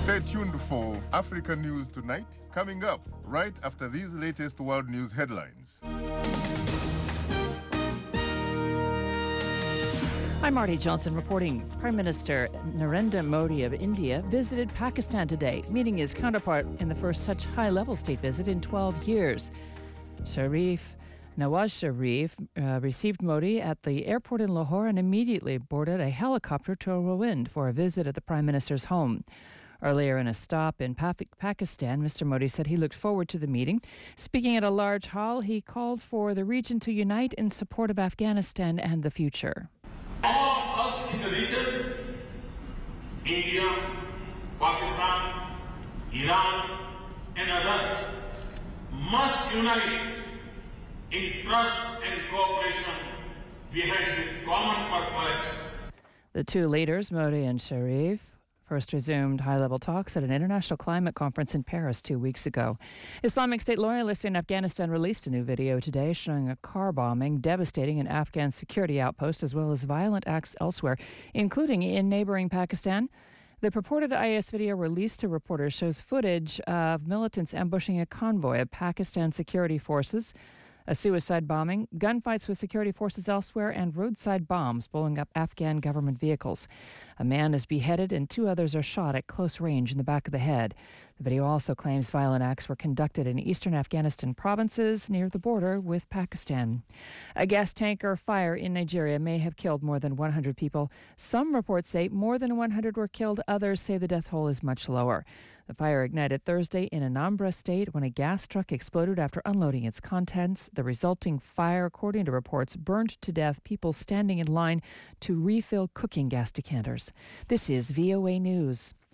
Stay tuned for Africa News Tonight, coming up right after these latest world news headlines. I'm Marty Johnson reporting. Prime Minister Narendra Modi of India visited Pakistan today, meeting his counterpart in the first such high-level state visit in 12 years. Nawaz Sharif received Modi at the airport in Lahore and immediately boarded a helicopter to Rawalpindi for a visit at the Prime Minister's home. Earlier in a stop in Pakistan, Mr. Modi said he looked forward to the meeting. Speaking at a large hall, he called for the region to unite in support of Afghanistan and the future. All of us in the region, India, Pakistan, Iran, and others, must unite in trust and cooperation behind this common purpose. The two leaders, Modi and Sharif, first resumed high-level talks at an international climate conference in Paris 2 weeks ago. Islamic State loyalists in Afghanistan released a new video today showing a car bombing devastating an Afghan security outpost as well as violent acts elsewhere, including in neighboring Pakistan. The purported IS video released to reporters shows footage of militants ambushing a convoy of Pakistan security forces, a suicide bombing, gunfights with security forces elsewhere, and roadside bombs blowing up Afghan government vehicles. A man is beheaded and two others are shot at close range in the back of the head. The video also claims violent acts were conducted in eastern Afghanistan provinces near the border with Pakistan. A gas tanker fire in Nigeria may have killed more than 100 people. Some reports say more than 100 were killed. Others say the death toll is much lower. The fire ignited Thursday in Anambra State when a gas truck exploded after unloading its contents. The resulting fire, according to reports, burned to death people standing in line to refill cooking gas decanters. This is VOA News.